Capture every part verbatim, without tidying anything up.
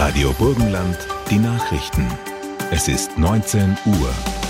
Radio Burgenland, die Nachrichten. Es ist neunzehn Uhr.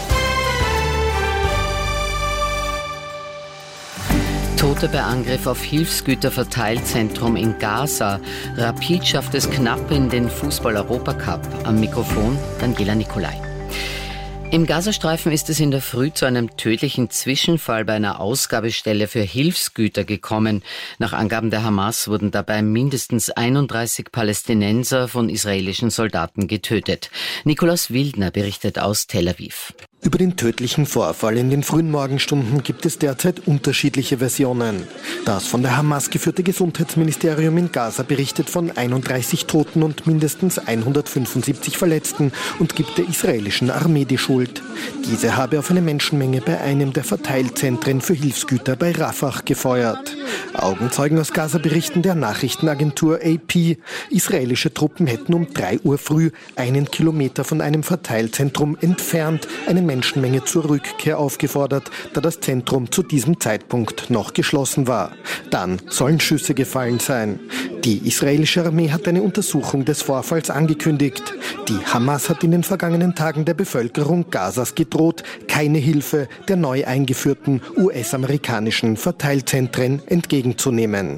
Tote bei Angriff auf Hilfsgüterverteilzentrum in Gaza. Rapid schafft es knapp in den Fußball-Europacup. Am Mikrofon Daniela Nicolai. Im Gazastreifen ist es in der Früh zu einem tödlichen Zwischenfall bei einer Ausgabestelle für Hilfsgüter gekommen. Nach Angaben der Hamas wurden dabei mindestens einunddreißig Palästinenser von israelischen Soldaten getötet. Nikolaus Wildner berichtet aus Tel Aviv. Über den tödlichen Vorfall in den frühen Morgenstunden gibt es derzeit unterschiedliche Versionen. Das von der Hamas geführte Gesundheitsministerium in Gaza berichtet von einunddreißig Toten und mindestens hundertfünfundsiebzig Verletzten und gibt der israelischen Armee die Schuld. Diese habe auf eine Menschenmenge bei einem der Verteilzentren für Hilfsgüter bei Rafah gefeuert. Augenzeugen aus Gaza berichten der Nachrichtenagentur A P, israelische Truppen hätten um drei Uhr früh einen Kilometer von einem Verteilzentrum entfernt eine Menschenmenge zur Rückkehr aufgefordert, da das Zentrum zu diesem Zeitpunkt noch geschlossen war. Dann sollen Schüsse gefallen sein. Die israelische Armee hat eine Untersuchung des Vorfalls angekündigt. Die Hamas hat in den vergangenen Tagen der Bevölkerung Gazas gedroht, keine Hilfe der neu eingeführten U S-amerikanischen Verteilzentren entgegenzunehmen.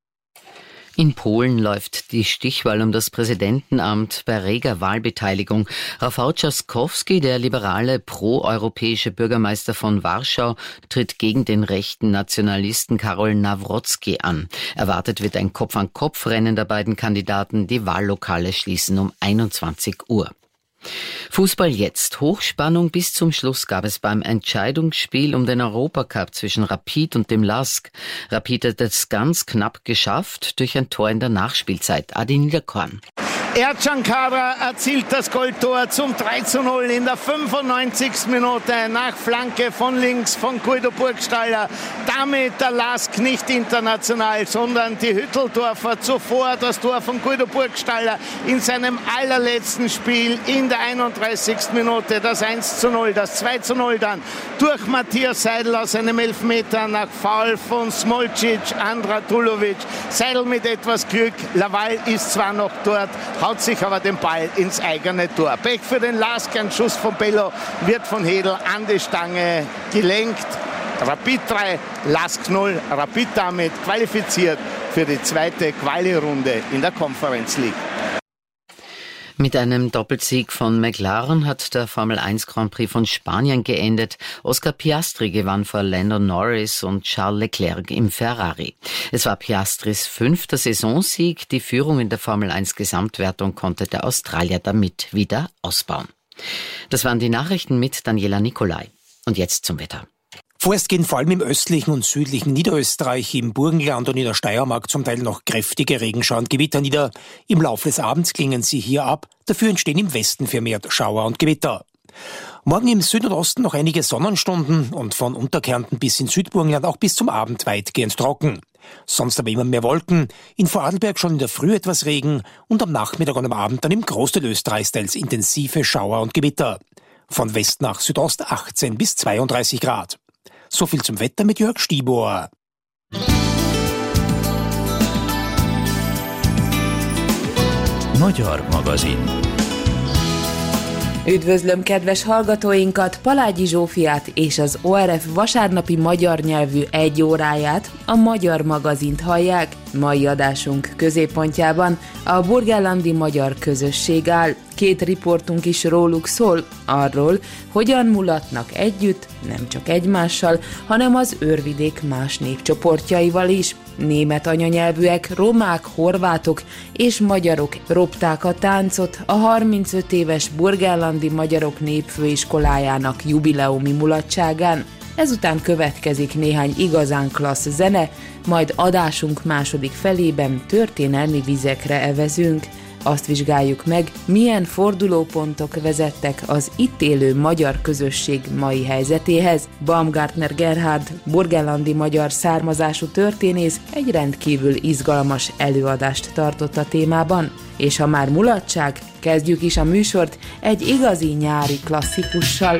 In Polen läuft die Stichwahl um das Präsidentenamt bei reger Wahlbeteiligung. Rafał Trzaskowski, der liberale pro-europäische Bürgermeister von Warschau, tritt gegen den rechten Nationalisten Karol Nawrocki an. Erwartet wird ein Kopf-an-Kopf-Rennen der beiden Kandidaten. Die Wahllokale schließen um einundzwanzig Uhr. Fußball jetzt. Hochspannung bis zum Schluss gab es beim Entscheidungsspiel um den Europacup zwischen Rapid und dem Lask. Rapid hat es ganz knapp geschafft durch ein Tor in der Nachspielzeit. Adi Niederkorn. Ercan Kara erzielt das Goaltor zum drei zu null in der fünfundneunzigsten Minute nach Flanke von links von Guido Burgstaller. Damit der Lask nicht international, sondern die Hütteldorfer. Zuvor das Tor von Guido Burgstaller in seinem allerletzten Spiel in der einunddreißigsten Minute. Das eins zu null, das zwei zu null dann durch Matthias Seidel aus einem Elfmeter nach Foul von Smolcic, Andra Tulovic. Seidel mit etwas Glück, Laval ist zwar noch dort, haut sich aber den Ball ins eigene Tor. Pech für den Lask, ein Schuss von Bello wird von Hedl an die Stange gelenkt. Rapid drei, Lask null. Rapid damit qualifiziert für die zweite Quali-Runde in der Conference League. Mit einem Doppelsieg von McLaren hat der Formel eins Grand Prix von Spanien geendet. Oscar Piastri gewann vor Lando Norris und Charles Leclerc im Ferrari. Es war Piastris fünfter Saisonsieg. Die Führung in der Formel eins Gesamtwertung konnte der Australier damit wieder ausbauen. Das waren die Nachrichten mit Daniela Nicolai. Und jetzt zum Wetter. Vorerst gehen vor allem im östlichen und südlichen Niederösterreich, im Burgenland und in der Steiermark zum Teil noch kräftige Regenschauer und Gewitter nieder. Im Laufe des Abends klingen sie hier ab. Dafür entstehen im Westen vermehrt Schauer und Gewitter. Morgen im Süden und Osten noch einige Sonnenstunden und von Unterkärnten bis in Südburgenland auch bis zum Abend weitgehend trocken. Sonst aber immer mehr Wolken. In Vorarlberg schon in der Früh etwas Regen und am Nachmittag und am Abend dann im Großteil Österreichs teils intensive Schauer und Gewitter. Von West nach Südost achtzehn bis zweiunddreißig Grad. So viel zum Wetter mit Jörg Stibor. Magyar magazin. Üdvözlöm kedves hallgatóinkat, Palágyi Zsófiát és az o er ef vasárnapi magyar nyelvű egy óráját, a Magyar magazint hallják. Mai adásunk középpontjában a burgenlandi magyar közösség áll. Két riportunk is róluk szól, arról, hogyan mulatnak együtt, nem csak egymással, hanem az őrvidék más népcsoportjaival is. Német anyanyelvűek, romák, horvátok és magyarok ropták a táncot a harmincöt éves burgenlandi magyarok népfőiskolájának jubileumi mulatságán. Ezután következik néhány igazán klassz zene, majd adásunk második felében történelmi vizekre evezünk. Azt vizsgáljuk meg, milyen fordulópontok vezettek az itt élő magyar közösség mai helyzetéhez. Baumgartner Gerhard, burgenlandi magyar származású történész egy rendkívül izgalmas előadást tartott a témában. És ha már mulatság, kezdjük is a műsort egy igazi nyári klasszikussal.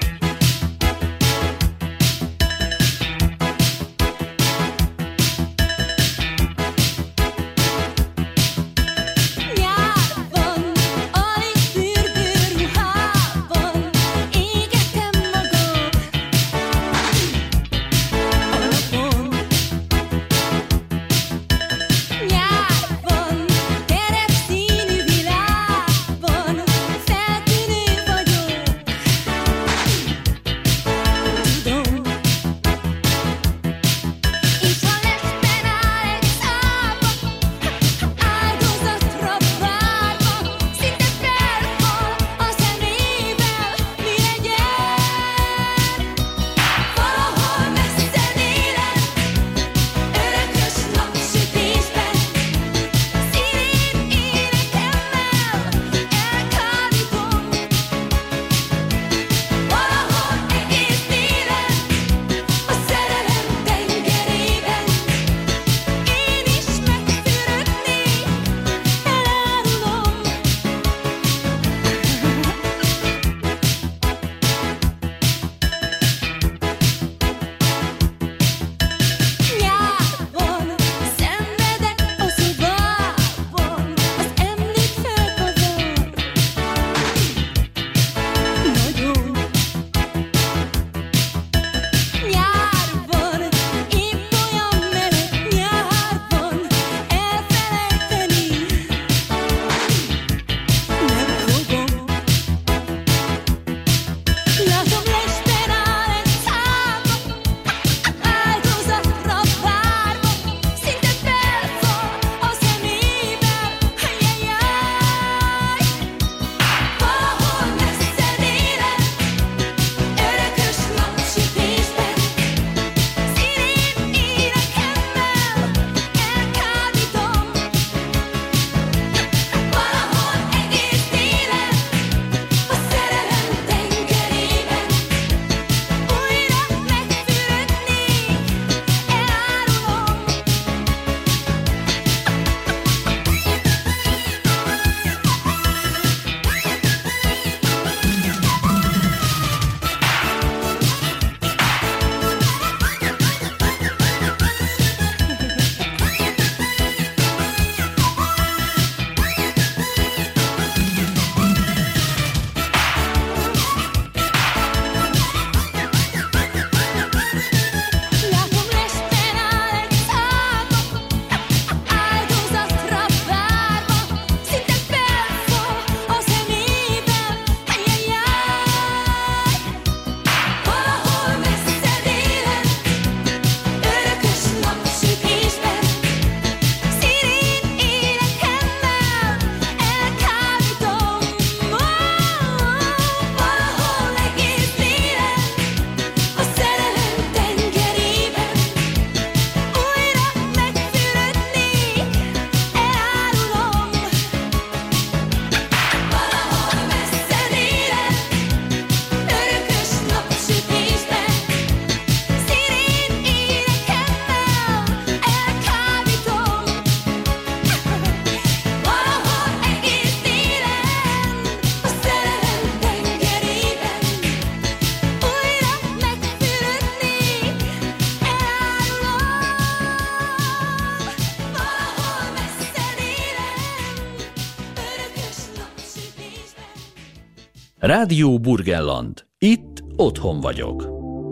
Rádió Burgenland. Itt otthon vagyok.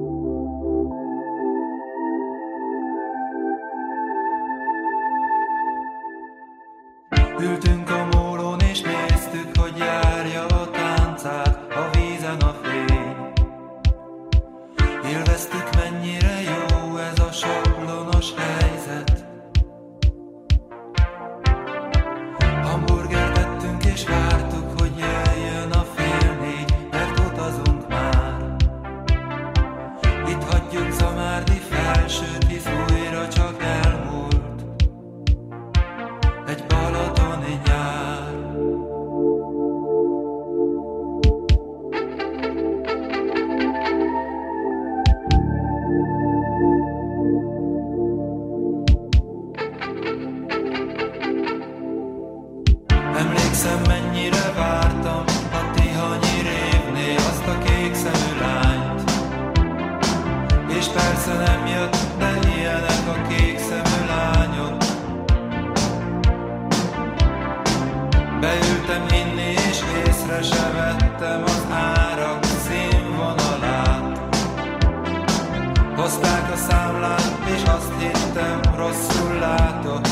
Ültünk a mólón és néztük, hogy járja a táncát a vízen a fény. Élveztük, mennyire jó ez a sablonos helyzet. Hamburgert ettünk és vártuk, hogy jöjjön a fél négy, mert utazunk már. Itt hagyjuk Zamárdi felsőt, hisz újra csak elmúlt egy balatoni nyár. Emlékszem, mennyire vártam a Tihanyi révnél azt a kék szemű lányt. És persze nem jött, de ilyenek a kék szemű lányok. Beültem inni és észre se vettem az árak színvonalát. Hozták a számlát és azt hittem, rosszul látok.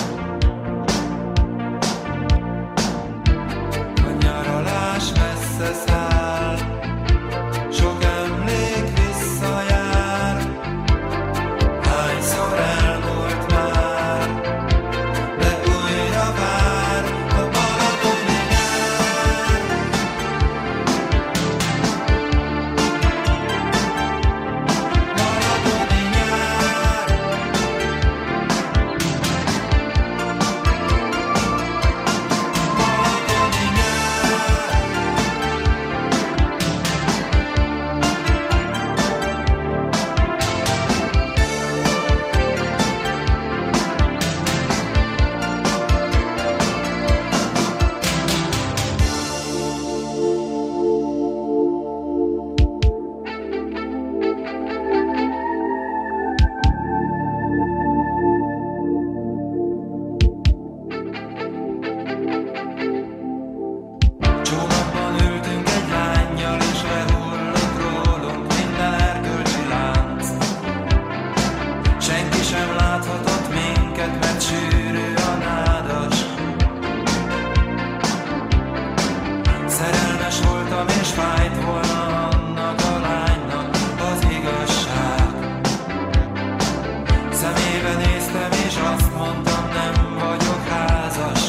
A nyaralás messze száll, sok emlék visszajár. Hányszor elmúlt már, de újra vár a balatoni nyár. Balatoni nyár. Balatoni nyár. Csónakban ültünk egy lánnyal, és lehullott rólunk minden erkölcsi lánc. Senki sem láthatott minket, mert sűrű a nádas. Szerelmes voltam, és fájt volna annak a lánynak az igazság. Szemébe néztem, és azt mondtam, nem vagyok házas.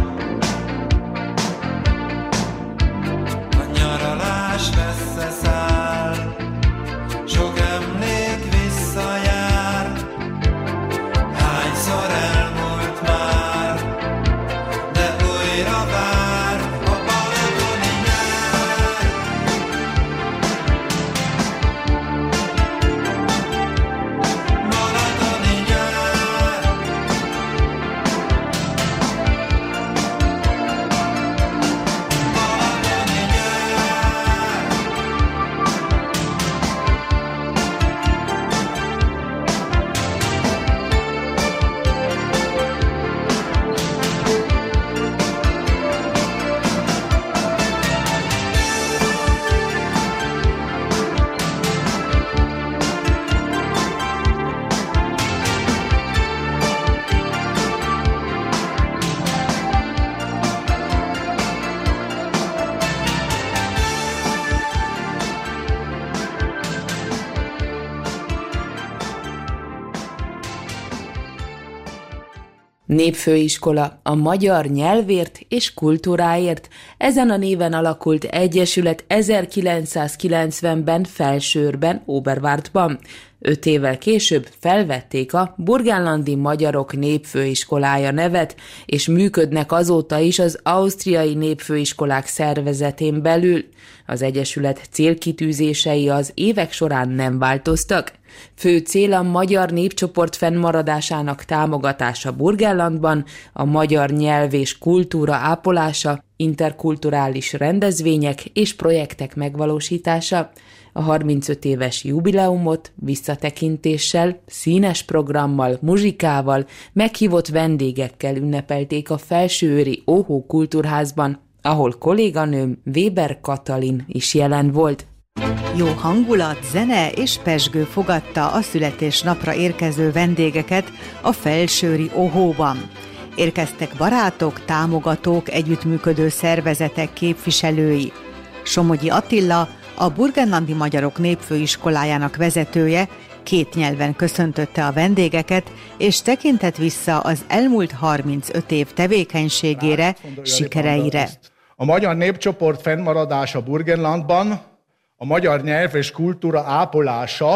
A nyaralás messze száll, sok emlék visszajár. Hányszor elmúlt már, de újra vár a balatoni nyár. Balatoni nyár. Balatoni nyár. Népfőiskola a magyar nyelvért és kultúráért. Ezen a néven alakult egyesület ezerkilencszázkilencvenben Felsőrben, Oberwartban. Öt évvel később felvették a Burgenlandi Magyarok Népfőiskolája nevet, és működnek azóta is az Ausztriai Népfőiskolák szervezetén belül. Az egyesület célkitűzései az évek során nem változtak. Fő cél a magyar népcsoport fennmaradásának támogatása Burgenlandban, a magyar nyelv és kultúra ápolása, interkulturális rendezvények és projektek megvalósítása. A harmincöt éves jubileumot visszatekintéssel, színes programmal, muzsikával, meghívott vendégekkel ünnepelték a Felsőőri Óhó Kultúrházban, ahol kolléganőm Weber Katalin is jelen volt. Jó hangulat, zene és pezsgő fogadta a születésnapra érkező vendégeket a felsőri Ohóban. Érkeztek barátok, támogatók, együttműködő szervezetek képviselői. Somogyi Attila, a Burgenlandi Magyarok Népfőiskolájának vezetője, két nyelven köszöntötte a vendégeket, és tekintett vissza az elmúlt harmincöt év tevékenységére, sikereire. A magyar népcsoport fennmaradása Burgenlandban, a magyar nyelv és kultúra ápolása,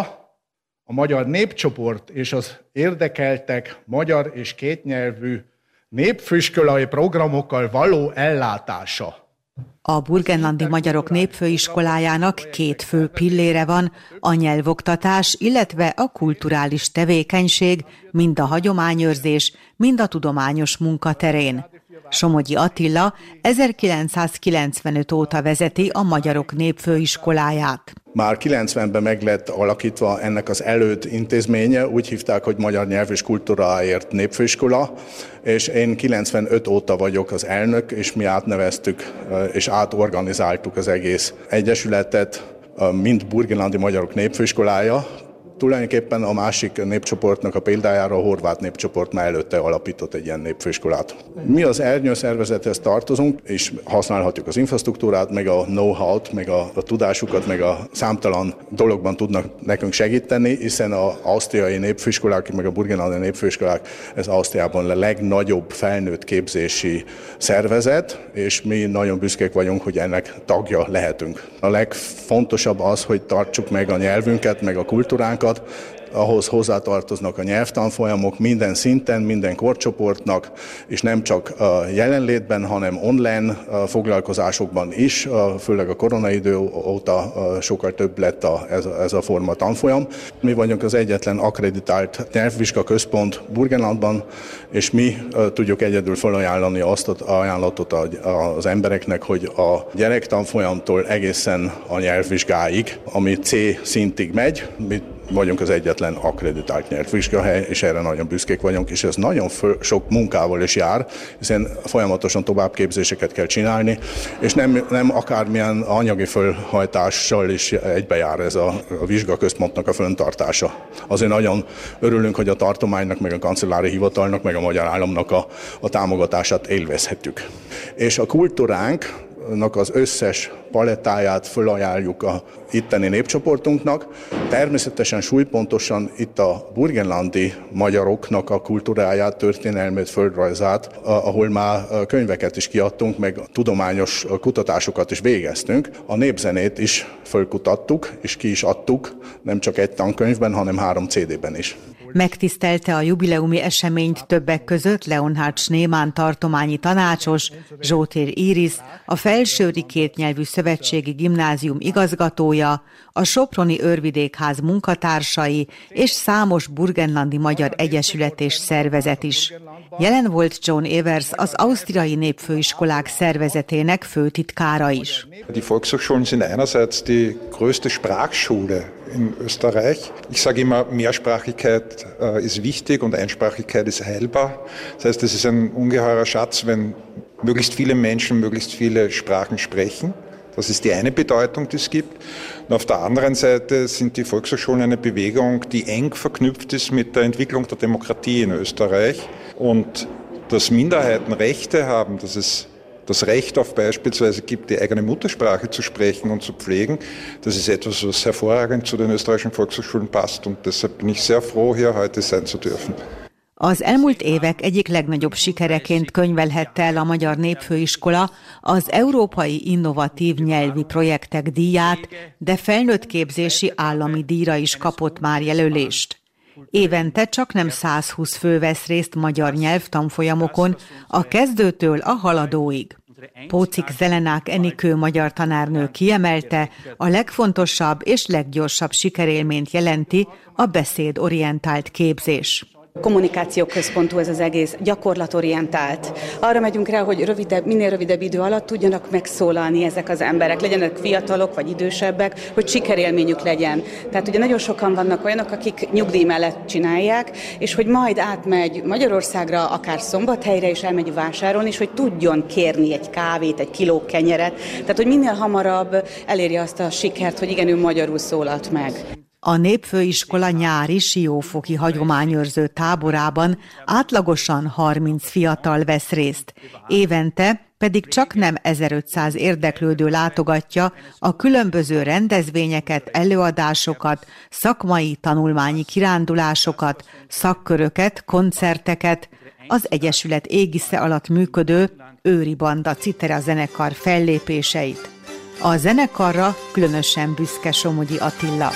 a magyar népcsoport és az érdekeltek magyar és kétnyelvű népfőiskolai programokkal való ellátása. A Burgenlandi Magyarok Népfőiskolájának két fő pillére van, a nyelvoktatás, illetve a kulturális tevékenység, mind a hagyományőrzés, mind a tudományos munka terén. Somogyi Attila ezerkilencszázkilencvenöt óta vezeti a Magyarok Népfőiskoláját. Már kilencvenben meg lett alakítva ennek az előtt intézménye, úgy hívták, hogy Magyar Nyelv és Kultúráért Népfőiskola, és én kilencvenöt óta vagyok az elnök, és mi átneveztük és átorganizáltuk az egész egyesületet, mint Burgenlandi Magyarok Népfőiskolája. Tulajdonképpen a másik népcsoportnak a példájára a horvát népcsoport már előtte alapított egy ilyen népfőiskolát. Mi az ernyő szervezethez tartozunk, és használhatjuk az infrastruktúrát, meg a know-how-t, meg a, a tudásukat, meg a számtalan dologban tudnak nekünk segíteni, hiszen az ausztriai népfőiskolák, meg a burgenlandi népfőiskolák, ez Ausztriában a legnagyobb felnőtt képzési szervezet, és mi nagyon büszkék vagyunk, hogy ennek tagja lehetünk. A legfontosabb az, hogy tartsuk meg a nyelvünket, meg a kultúránkat, ahhoz hozzátartoznak a nyelvtanfolyamok minden szinten, minden korcsoportnak, és nem csak jelenlétben, hanem online foglalkozásokban is, főleg a koronaidő óta sokkal több lett a, ez, a, ez a forma tanfolyam. Mi vagyunk az egyetlen akkreditált nyelvvizsga központ Burgenlandban, és mi tudjuk egyedül felajánlani azt az ajánlatot az embereknek, hogy a gyerektanfolyamtól egészen a nyelvvizsgáig, ami C szintig megy, mi vagyunk az egyetlen akkreditált nyelvvizsgahely, és erre nagyon büszkék vagyunk, és ez nagyon föl, sok munkával is jár, hiszen folyamatosan továbbképzéseket kell csinálni, és nem, nem akármilyen anyagi fölhajtással is egybejár ez a, a vizsgaközpontnak a föntartása. Azért nagyon örülünk, hogy a tartománynak, meg a kancellári hivatalnak, meg a magyar államnak a, a támogatását élvezhetjük. És a kultúránk az összes palettáját fölajánljuk a itteni népcsoportunknak. Természetesen súlypontosan itt a burgenlandi magyaroknak a kultúráját, történelmét, földrajzát, ahol már könyveket is kiadtunk, meg tudományos kutatásokat is végeztünk. A népzenét is fölkutattuk, és ki is adtuk, nem csak egy tankönyvben, hanem három cé dében is. Megtisztelte a jubileumi eseményt többek között Leonhard Schneemann tartományi tanácsos, Zsótér Iris, a Felsőri Kétnyelvű Szövetségi Gimnázium igazgatója, a Soproni Őrvidékház munkatársai és számos burgenlandi magyar egyesület és szervezet is. Jelen volt John Evers, az Ausztriai Népfőiskolák szervezetének főtitkára is. Die Volkshochschulen sind einerseits die größte Sprachschule in Österreich. Ich sage immer, Mehrsprachigkeit äh, ist wichtig und Einsprachigkeit ist heilbar. Das heißt, es ist ein ungeheurer Schatz, wenn möglichst viele Menschen möglichst viele Sprachen sprechen. Das ist die eine Bedeutung, die es gibt. Und auf der anderen Seite sind die Volkshochschulen eine Bewegung, die eng verknüpft ist mit der Entwicklung der Demokratie in Österreich. Und dass Minderheiten Rechte haben, dass es das Recht auf beispielsweise gibt, die eigene Muttersprache zu sprechen und zu pflegen, das ist etwas, was hervorragend zu den österreichischen Volkshochschulen passt. Und deshalb bin ich sehr froh, hier heute sein zu dürfen. Az elmúlt évek egyik legnagyobb sikereként könyvelhette el a Magyar Népfőiskola az Európai Innovatív Nyelvi Projektek díját, de felnőttképzési állami díjra is kapott már jelölést. Évente csaknem százhúsz fő vesz részt magyar nyelvtanfolyamokon, a kezdőtől a haladóig. Pócik Zelenák Enikő magyar tanárnő kiemelte, a legfontosabb és leggyorsabb sikerélményt jelenti a beszédorientált képzés. Kommunikációközpontú ez az egész, gyakorlatorientált. Arra megyünk rá, hogy rövidebb, minél rövidebb idő alatt tudjanak megszólalni ezek az emberek, legyenek fiatalok vagy idősebbek, hogy sikerélményük legyen. Tehát ugye nagyon sokan vannak olyanok, akik nyugdíj mellett csinálják, és hogy majd átmegy Magyarországra, akár Szombathelyre, és elmegy vásárolni, és hogy tudjon kérni egy kávét, egy kiló kenyeret. Tehát, hogy minél hamarabb elérje azt a sikert, hogy igen, ő magyarul szólalt meg. A Népfőiskola nyári siófoki hagyományőrző táborában átlagosan harminc fiatal vesz részt. Évente pedig csak nem ezerötszáz érdeklődő látogatja a különböző rendezvényeket, előadásokat, szakmai tanulmányi kirándulásokat, szakköröket, koncerteket, az Egyesület égisze alatt működő Őri Banda Citera zenekar fellépéseit. A zenekarra különösen büszke Somogyi Attila.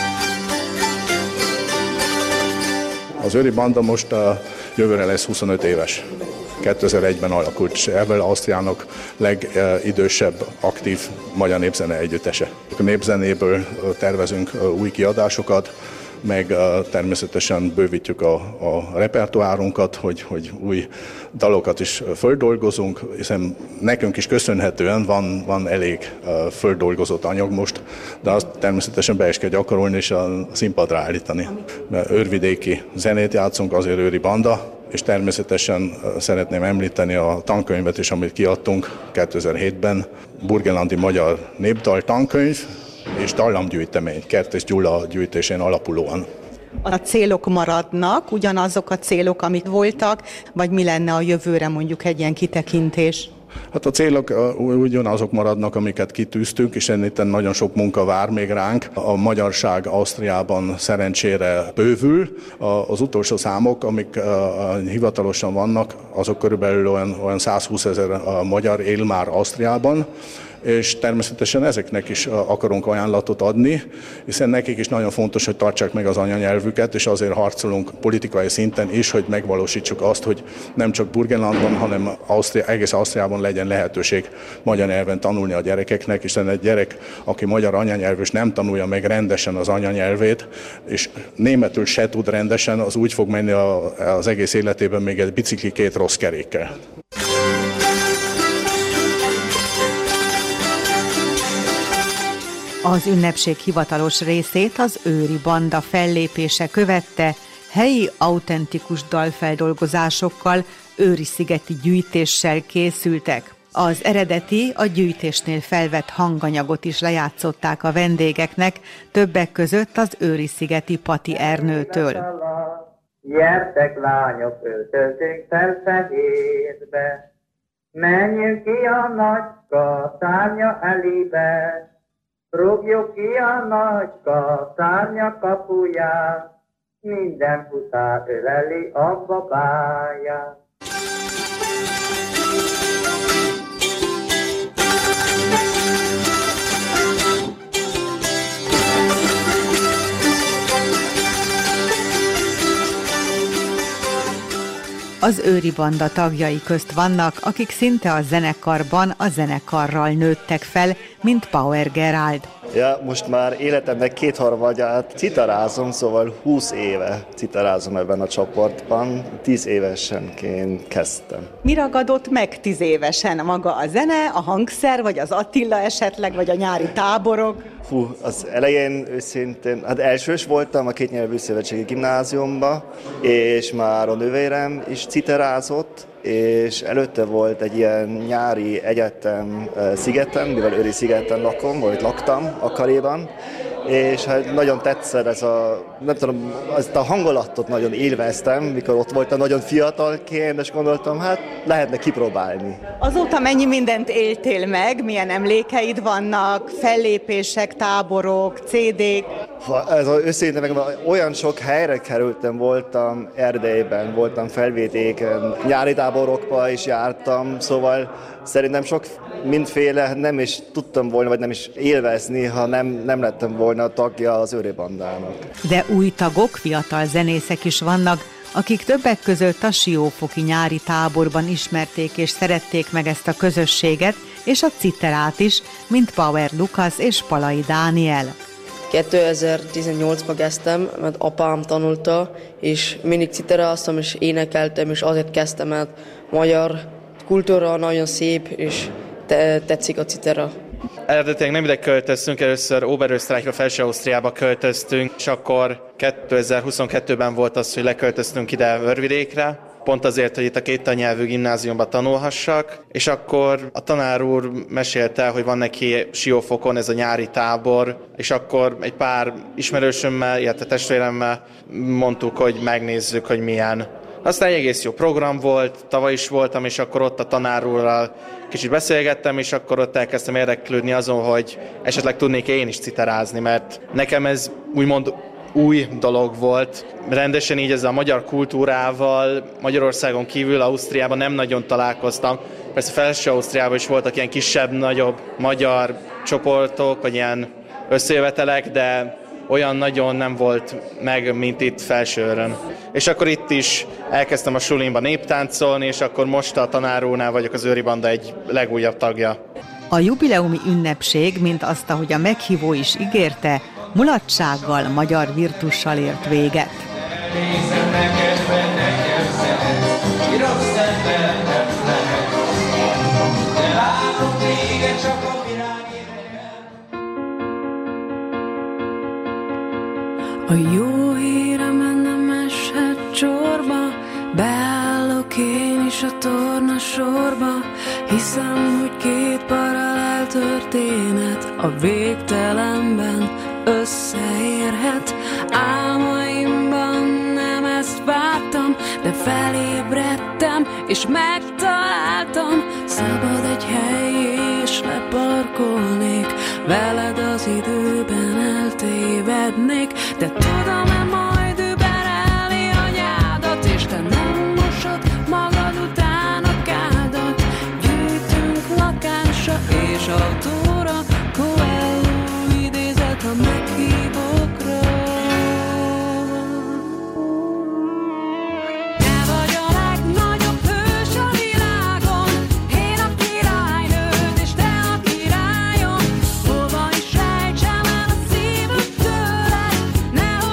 Az Őri Banda most a jövőre lesz huszonöt éves. kétezer-egyben alakult, és ebből Ausztriának legidősebb aktív magyar népzene együttese. A népzenéből tervezünk új kiadásokat, meg természetesen bővítjük a, a repertoárunkat, hogy, hogy új dalokat is földolgozunk, hiszen nekünk is köszönhetően van, van elég földolgozott anyag most, de azt természetesen be is kell gyakorolni és a színpadra állítani. Őrvidéki zenét játszunk, azért Őri Banda, és természetesen szeretném említeni a tankönyvet is, amit kiadtunk kétezer-hétben, Burgenlandi Magyar Népdal tankönyv, és dallamgyűjtemény, Kertész Gyula gyűjtésén alapulóan. A célok maradnak, ugyanazok a célok, amik voltak, vagy mi lenne a jövőre mondjuk egy ilyen kitekintés? Hát a célok ugyanazok maradnak, amiket kitűztünk, és ennél nagyon sok munka vár még ránk. A magyarság Ausztriában szerencsére bővül. Az utolsó számok, amik hivatalosan vannak, azok körülbelül olyan, olyan százhúszezer magyar él már Ausztriában, és természetesen ezeknek is akarunk ajánlatot adni, hiszen nekik is nagyon fontos, hogy tartsák meg az anyanyelvüket, és azért harcolunk politikai szinten is, hogy megvalósítsuk azt, hogy nem csak Burgenlandban, hanem Ausztria, egész Ausztriában legyen lehetőség magyar nyelven tanulni a gyerekeknek, hiszen egy gyerek, aki magyar anyanyelvű, és nem tanulja meg rendesen az anyanyelvét, és németül se tud rendesen, az úgy fog menni az egész életében még egy bicikli két rossz kerékkel. Az ünnepség hivatalos részét az Őri Banda fellépése követte, helyi autentikus dalfeldolgozásokkal, őri-szigeti gyűjtéssel készültek. Az eredeti, a gyűjtésnél felvett hanganyagot is lejátszották a vendégeknek, többek között az őri-szigeti Pati Ernőtől. Gyertek lányok, öltözzék fel fehérbe, menjünk ki a nagyka szárnya elébe, rúgjuk ki a nagyka szárnya kapuját, minden futár öleli a babáját. Az Őri Banda tagjai közt vannak, akik szinte a zenekarban a zenekarral nőttek fel, mint Power Gerald. Ja, most már életemnek kétharmadját citarázom, szóval húsz éve citarázom ebben a csoportban, tíz évesenként kezdtem. Mi ragadott meg tíz évesen? Maga a zene, a hangszer, vagy az Attila esetleg, vagy a nyári táborok? Hú, az elején őszintén, hát elsős voltam a Kétnyelvű Szövetségi Gimnáziumban, és már a nővérem is citerázott, és előtte volt egy ilyen nyári egyetem szigeten, mivel Őri szigeten lakom, vagy laktam Akaréban, és hát nagyon tetszett ez a, nem tudom, ezt a hangulatot nagyon élveztem, mikor ott voltam nagyon fiatalként, és gondoltam, hát lehetne kipróbálni. Azóta mennyi mindent éltél meg, milyen emlékeid vannak, fellépések, táborok, cé dék? Ez az őszintén meg olyan sok helyre kerültem, voltam Erdélyben, voltam felvidéken, nyári táborokba is jártam, szóval szerintem sok mindféle nem is tudtam volna, vagy nem is élvezni, ha nem, nem lettem volna a tagja az Őri Bandának. De új tagok, fiatal zenészek is vannak, akik többek között a siófoki nyári táborban ismerték és szerették meg ezt a közösséget, és a citerát is, mint Bauer Lukasz és Palai Dániel. kétezer-tizennyolcban kezdtem, mert apám tanulta, és mindig citeráztam, és énekeltem, és azért kezdtem, mert magyar kultúra nagyon szép, és te- tetszik a citera. Eredetileg nem ide költöztünk, először Oberösterreichbe, Felső-Ausztriába költöztünk, és akkor kétezer-huszonkettőben volt az, hogy leköltöztünk ide Örvidékre, pont azért, hogy itt a két anyanyelvű gimnáziumban tanulhassak, és akkor a tanár úr mesélte, hogy van neki Siófokon ez a nyári tábor, és akkor egy pár ismerősömmel, illetve testvéremmel mondtuk, hogy megnézzük, hogy milyen. Aztán egy egész jó program volt, tavaly is voltam, és akkor ott a tanár úrral kicsit beszélgettem, és akkor ott elkezdtem érdeklődni azon, hogy esetleg tudnék én is citerázni, mert nekem ez úgymond új dolog volt. Rendesen így ezzel a magyar kultúrával Magyarországon kívül, Ausztriában nem nagyon találkoztam. Persze Felső-Ausztriában is voltak ilyen kisebb, nagyobb magyar csoportok, vagy ilyen összejövetelek, de olyan nagyon nem volt meg, mint itt Felsőrön. És akkor itt is elkezdtem a sulimba néptáncolni, és akkor most a tanárúnál vagyok az Őri Banda egy legújabb tagja. A jubileumi ünnepség, mint azt, ahogy a meghívó is ígérte, mulatsággal, magyar virtussal ért véget. A jó hírem nem eshet csorba, beállok én is a torna sorba. Hiszem, hogy két paralel történet a végtelenben összeérhet. Álmaimban nem ezt vártam, de felébredtem és megtaláltam. Szabad egy hely és leparkolnék, veled az időben eltévednék, de tudom-e majd überelni anyádat, és te nem mosod magad után a kádat. Gyűjtünk lakásra és autóra, Coelho idézet a meghívókra. Hova is rejtsem el a szívem tőled, nehogy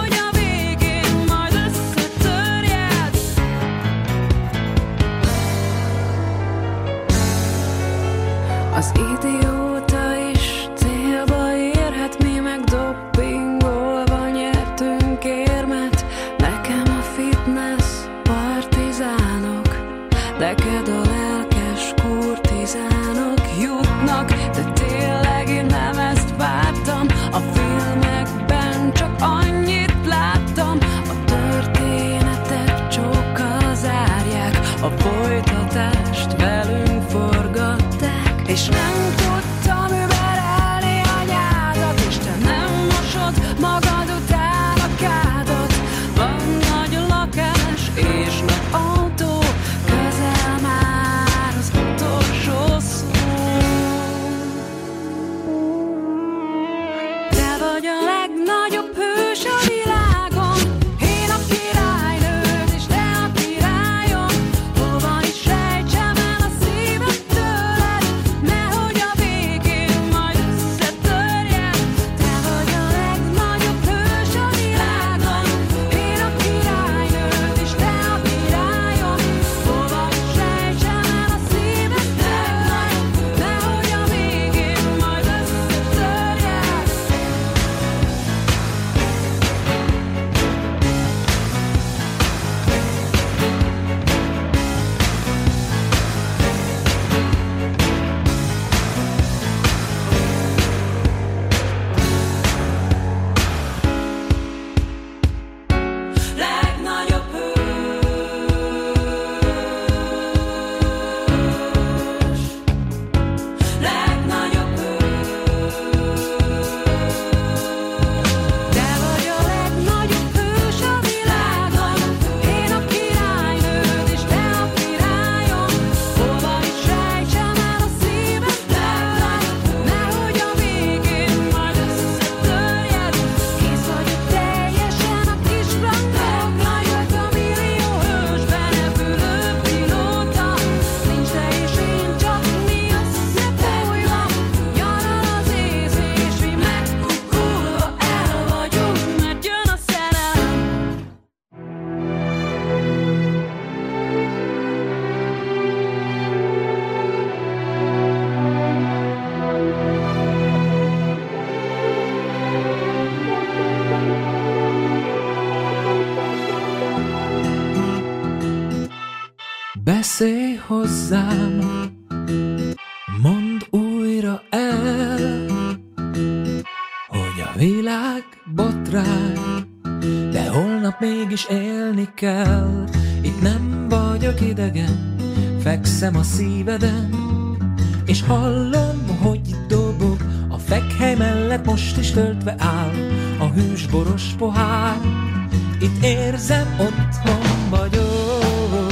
hozzám, mondd újra el, hogy a világ botrány, de holnap mégis élni kell. Itt nem vagyok idegen, fekszem a szíveden, és hallom, hogy dobog, a fekhely mellett most is töltve áll a hűs boros pohár. Itt érzem, otthon vagyok.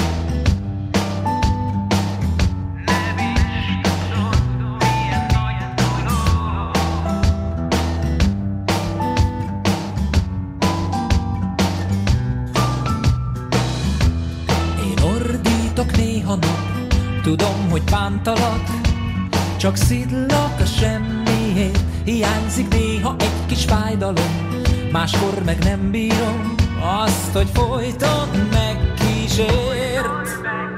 Én ordítok néha nap, tudom, hogy bántalak, csak szidlak a semmiért, hiányzik néha egy kis fájdalom, máskor meg nem bírom azt, hogy folyton megkísért.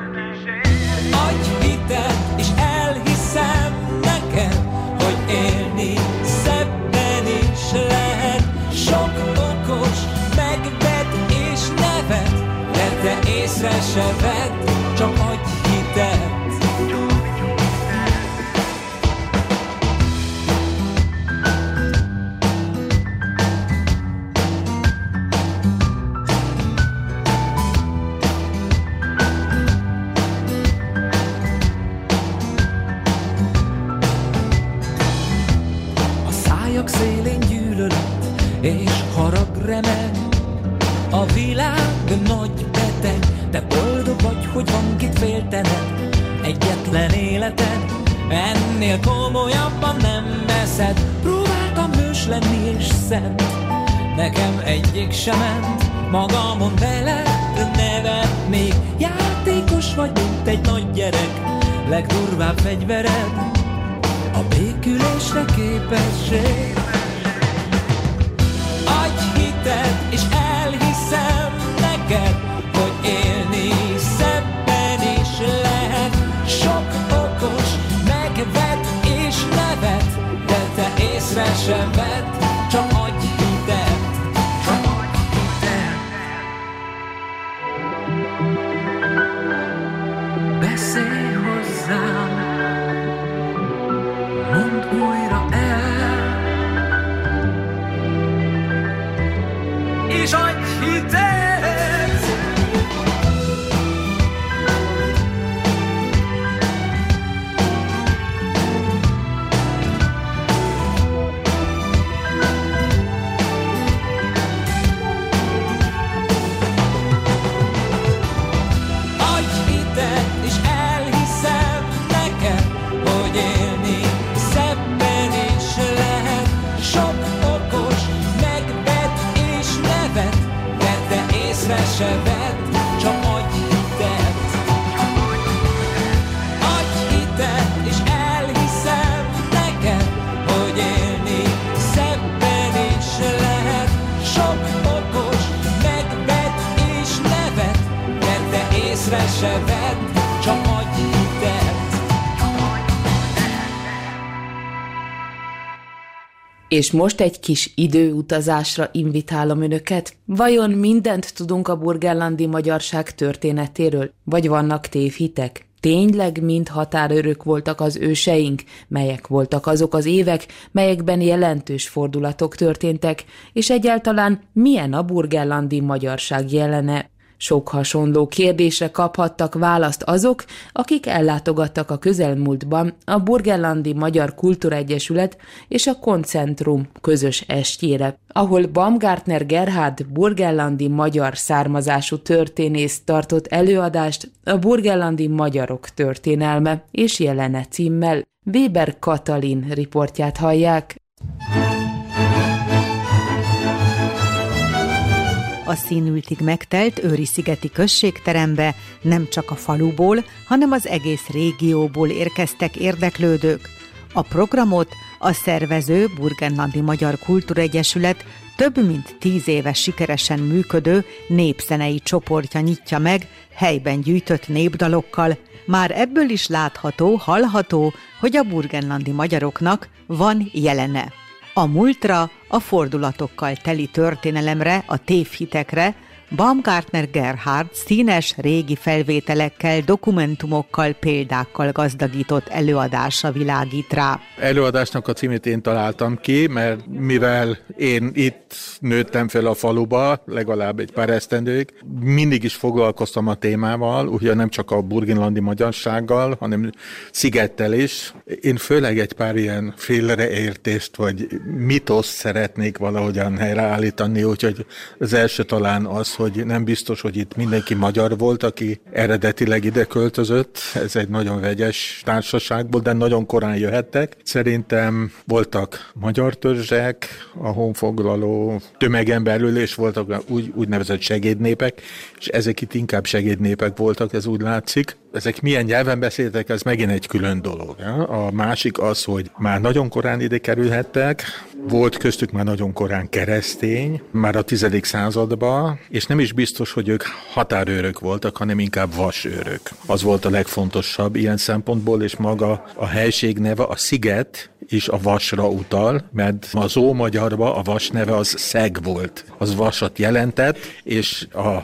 Adj hitet, és elhiszem neked, hogy élni szebben is lehet. Sok okos megved és nevet, de te észre se vedd, csak adj hitet. Szélén gyűlölet és harag remeg, a világ nagy beteg, de boldog vagy, hogy van kit féltened. Egyetlen életed, ennél komolyabban nem veszed. Próbáltam hős lenni és szent, nekem egyik sem ment, magamon veled nevetnék. Játékos vagy, mint egy nagy gyerek, legdurvább fegyvered a békülésre képesség. Adj hitet, és elhiszem neked, hogy élni szebben is lehet. Sok okos megved és nevet, de te észre sem vedd, csak adj hitet, csak adj hitet. Beszélj hozzám, mondd újra el, és adj hitet. Adj hitet, és elhiszem neked, hogy élni szebben is lehet. Sok okos megved és nevet, de te észre se vedd, csak adj hitet. Adj hitet, és elhiszem neked, hogy élni szebben is lehet. Sok okos megved és nevet, de te észre se vedd, csak adj hitet. És most egy kis időutazásra invitálom önöket. Vajon mindent tudunk a burgenlandi magyarság történetéről? Vagy vannak tévhitek? Tényleg mind határőrök voltak az őseink? Melyek voltak azok az évek, melyekben jelentős fordulatok történtek? És egyáltalán milyen a burgenlandi magyarság jelene? Sok hasonló kérdésre kaphattak választ azok, akik ellátogattak a közelmúltban a Burgenlandi Magyar Kultúraegyesület és a Koncentrum közös estjére, ahol Baumgartner Gerhard burgenlandi magyar származású történész tartott előadást a burgenlandi magyarok történelme és jelene címmel. Weber Katalin riportját hallják. A színültig megtelt őri-szigeti községterembe nem csak a faluból, hanem az egész régióból érkeztek érdeklődők. A programot a szervező Burgenlandi Magyar Kultúraegyesület több mint tíz éve sikeresen működő népzenei csoportja nyitja meg helyben gyűjtött népdalokkal. Már ebből is látható, hallható, hogy a burgenlandi magyaroknak van jelene. A múltra, a fordulatokkal teli történelemre, a tévhitekre, Baumgartner Gerhard színes régi felvételekkel, dokumentumokkal, példákkal gazdagított előadása világít rá. Előadásnak a címét én találtam ki, mert mivel én itt nőttem fel a faluba, legalább egy pár esztendőig, mindig is foglalkoztam a témával, ugye nem csak a burgenlandi magyarsággal, hanem szigettel is. Én főleg egy pár ilyen félreértést, vagy mitoszt szeretnék valahogyan helyreállítani, úgyhogy az első talán az, hogy nem biztos, hogy itt mindenki magyar volt, aki eredetileg ide költözött. Ez egy nagyon vegyes társaságból, de nagyon korán jöhettek. Szerintem voltak magyar törzsek, a honfoglaló tömegen belül, és voltak úgy, úgynevezett segédnépek, és ezek itt inkább segédnépek voltak, ez úgy látszik. Ezek milyen nyelven beszéltek, ez megint egy külön dolog. Ja? A másik az, hogy már nagyon korán ide kerülhettek, volt köztük már nagyon korán keresztény, már a tizedik században, és nem is biztos, hogy ők határőrök voltak, hanem inkább vasőrök. Az volt a legfontosabb ilyen szempontból, és maga a helység neve, a sziget is a vasra utal, mert az ómagyarban a vas neve az szeg volt. Az vasat jelentett, és a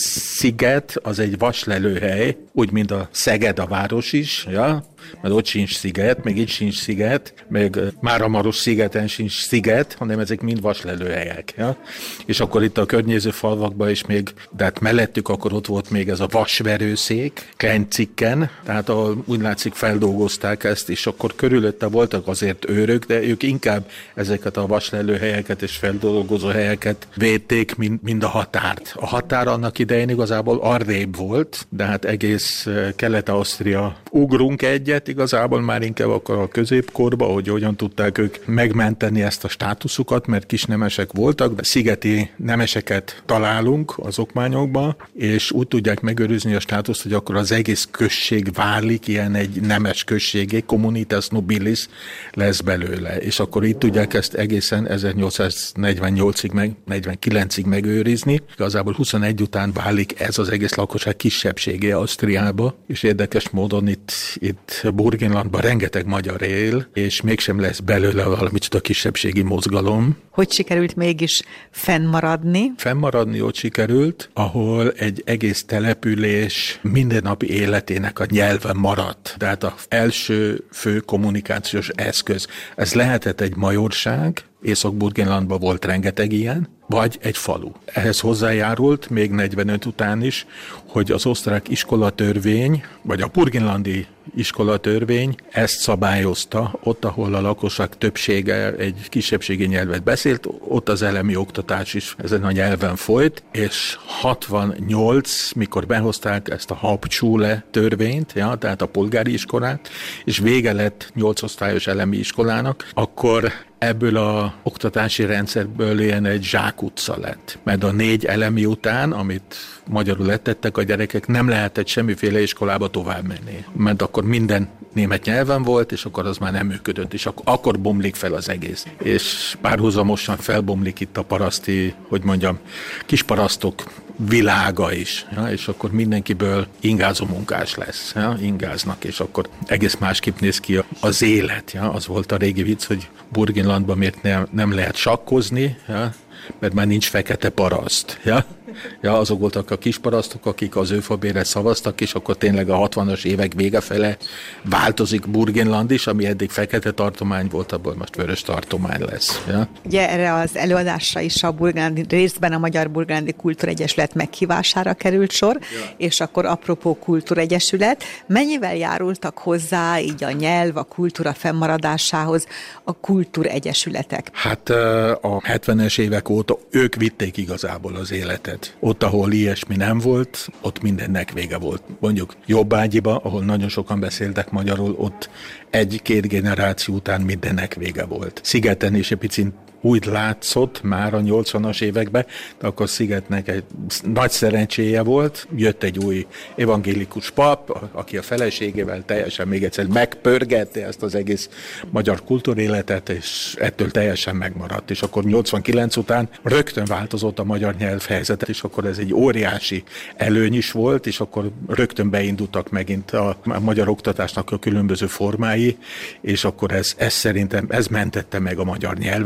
sziget az egy vaslelőhely, úgy, mint a Szeged a város is, ja? Mert ott sincs sziget, meg itt sincs sziget, meg Máramaros szigeten sincs sziget, hanem ezek mind vaslelőhelyek. Ja? És akkor itt a környező falvakban is még, de hát mellettük akkor ott volt még ez a vasverőszék, Kleincikken, tehát ahol úgy látszik feldolgozták ezt, és akkor körülötte voltak azért őrök, de ők inkább ezeket a vaslelőhelyeket és feldolgozó helyeket védték, mint, mint a határt. A határ annak idején igazából arrébb volt, de hát egész Kelet-Ausztria ugrunk egyet, igazából már inkább akkor a középkorba, hogy hogyan tudták ők megmenteni ezt a státuszukat, mert kis nemesek voltak, de szigeti nemeseket találunk az okmányokban, és úgy tudják megőrizni a státuszt, hogy akkor az egész község válik ilyen egy nemes községé, communitas nobilis lesz belőle. És akkor itt tudják ezt egészen ezernyolcszáznegyvennyolcig, meg negyvenkilencig megőrizni. Igazából huszonegy után válik ez az egész lakosság kisebbségé Ausztriába, és érdekes módon itt, itt Burgenlandban rengeteg magyar él, és mégsem lesz belőle valamicsoda kisebbségi mozgalom. Hogy sikerült mégis fennmaradni? Fennmaradni ott sikerült, ahol egy egész település mindennapi életének a nyelve maradt. Tehát az első fő kommunikációs eszköz. Ez lehetett egy majorság, Észak-Burgenlandban volt rengeteg ilyen, vagy egy falu. Ehhez hozzájárult még negyvenöt után is, hogy az osztrák iskolatörvény, vagy a burgenlandi iskolatörvény ezt szabályozta, ott, ahol a lakosság többsége egy kisebbségi nyelvet beszélt, ott az elemi oktatás is ezen a nyelven folyt, és hatvannyolc, mikor behozták ezt a Hauptschule törvényt, ja, tehát a polgári iskolát, és vége lett nyolc osztályos elemi iskolának, akkor ebből a oktatási rendszerből ilyen egy zsákutca lett. Mert a négy elemi után, amit magyarul lettettek a gyerekek, nem lehetett semmiféle iskolába tovább menni. Mert akkor minden német nyelven volt, és akkor az már nem működött, és ak- akkor bomlik fel az egész. És párhuzamosan felbomlik itt a paraszti, hogy mondjam, kisparasztok világa is, ja, és akkor mindenkiből ingázó munkás lesz, ja, ingáznak, és akkor egész másképp néz ki az élet. Ja. Az volt a régi vicc, hogy Burgenlandban miért nem, nem lehet sakkozni, ja, mert már nincs fekete paraszt. Ja. Ja, azok voltak a kisparasztok, akik az ÖVP-re szavaztak, és akkor tényleg a hatvanas évek vége fele változik Burgenland is, ami eddig fekete tartomány volt, abból most vörös tartomány lesz. Ja? Ugye erre az előadásra is a burgenlandi, részben a Magyar Burgenlandi Kultúregyesület meghívására került sor, ja. És akkor apropó Kultúregyesület, mennyivel járultak hozzá így a nyelv, a kultúra fennmaradásához a kultúregyesületek? Hát a hetvenes évek óta ők vitték igazából az életet. Ott, ahol ilyesmi nem volt, ott mindennek vége volt. Mondjuk Jobbágyiba, ahol nagyon sokan beszéltek magyarul, ott egy-két generáció után mindennek vége volt. Szigeten is egy picit úgy látszott már a nyolcvanas években, de akkor Szigetnek egy nagy szerencséje volt, jött egy új evangélikus pap, aki a feleségével teljesen még egyszer megpörgette ezt az egész magyar kultúréletet, és ettől teljesen megmaradt. És akkor nyolcvankilenc után rögtön változott a magyar nyelvhelyzet, és akkor ez egy óriási előny is volt, és akkor rögtön beindultak megint a magyar oktatásnak a különböző formái, és akkor ez, ez szerintem ez mentette meg a magyar nyelvet.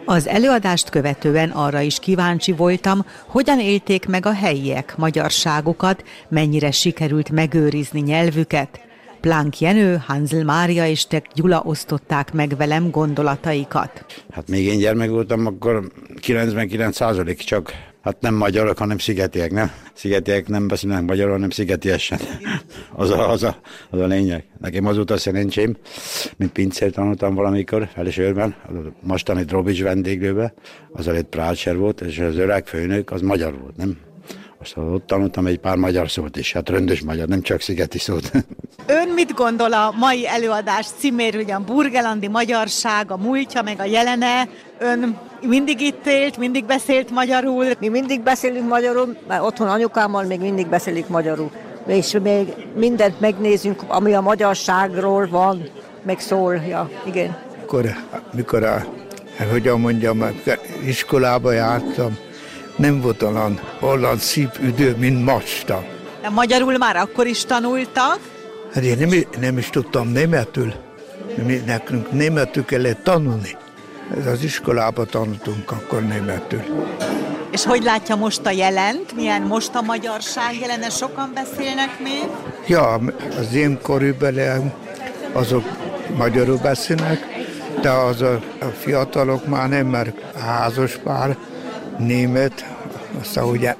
Az előadást követően arra is kíváncsi voltam, hogyan élték meg a helyiek magyarságukat, mennyire sikerült megőrizni nyelvüket. Plánk Jenő, Hanzl Mária és Tek Gyula osztották meg velem gondolataikat. Hát még én gyermek voltam, akkor kilencvenkilenc százalék csak, hát nem magyarok, hanem szigetiek, nem? Szigetiek nem beszélnek magyarul, hanem szigetiesen. Az a, az, a, az a lényeg. Nekem azóta szerencsém, mint pincér tanultam valamikor Felsőrben, a mostani Drobics vendéglőbe, az előtt Prácser volt, és az öreg főnök az magyar volt, nem? Aztán ott tanultam egy pár magyar szót is, hát röntös magyar, nem csak szigeti szót. Ön mit gondol a mai előadás címéről, ugye a burgenlandi magyarság, a múltja, meg a jelene? Ön mindig itt élt, mindig beszélt magyarul? Mi mindig beszélünk magyarul, mert otthon anyukámmal még mindig beszélik magyarul. És még mindent megnézünk, ami a magyarságról van, meg szól, ja, igen. Akkor, mikor a, hogyan mondjam, iskolába jártam, nem volt olyan, olyan szép idő, mint most. De magyarul már akkor is tanultak? Hát én nem, nem is tudtam németül. Mi, nekünk németül kellett tanulni. Ez az iskolában tanultunk akkor németül. És hogy látja most a jelent? Milyen most a magyarság jelene? Sokan beszélnek még? Ja, az én körülbelül azok magyarul beszélnek, de az a, a fiatalok már nem, mert házas pár, német, aztán ugye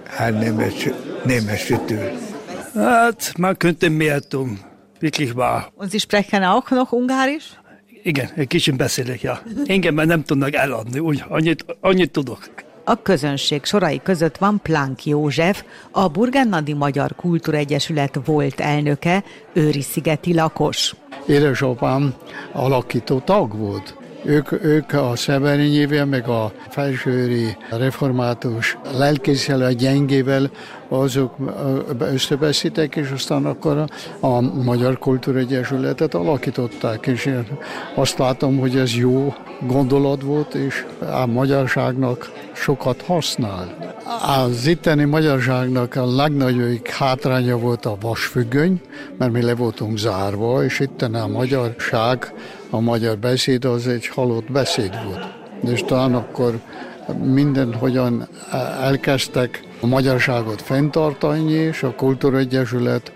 elnémesítő. Hát, man könnte mehr tun, wirklich wahr. Und Sie sprechen auch noch Ungarisch? Igen, egy kicsit beszélek, ja. Engem már nem tudnak eladni, úgy annyit, annyit tudok. A közönség sorai között van Plánk József, a Burgenlandi Magyar Kultúregyesület volt elnöke, őri-szigeti lakos. Édesapám alakító tag volt. Ők, ők a Szeberényével, meg a felsőri református lelkészsel, a gyengével, azok összebeszéltek, és aztán akkor a, a Magyar Kultúregyesületet alakították, és én azt látom, hogy ez jó gondolat volt, és a magyarságnak sokat használ. Az itteni magyarságnak a legnagyobb hátránya volt a vasfüggöny, mert mi le voltunk zárva, és itten a magyarság, a magyar beszéd az egy halott beszéd volt. És talán akkor mindenhogyan elkezdtek a magyarságot fenntartani, és a Kultúregyesület